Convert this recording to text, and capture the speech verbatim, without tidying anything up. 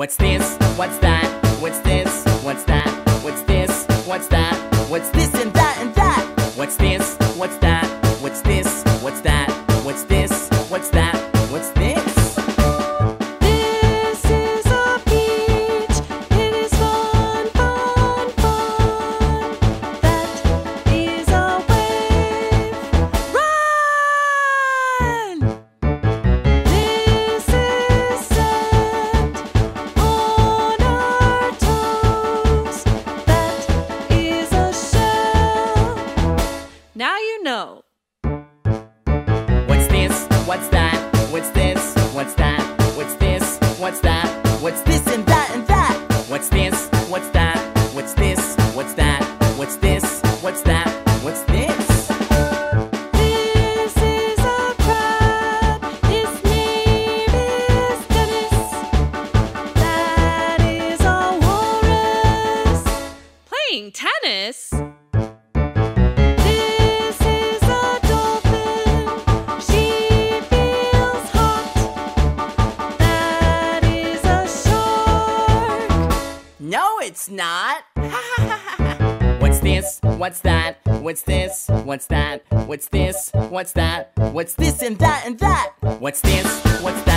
What's this? What's that? What's this? What's that? What's this? What's that? What's this and that and that? What's this? What's that? What's this? What's that? What's this? What's that? What's this? This is a beach. It is fun, fun, fun. That is a wave. Run! This is sand on our toes. That is a shell. Now you know. What's this? What's that? What's this? What's that? What's this? What's that? What's this and that and that? What's this? What's that? What's this? What's that? What's this? What's that? What's this? This is a crab. His name is Dennis. That is a walrus. Playing tennis? This is a dolphin. She feels hot. That is a shark. No, it's not. What's this? What's that? What's this? What's that? What's this? What's that? What's this and that and that? What's this? What's that?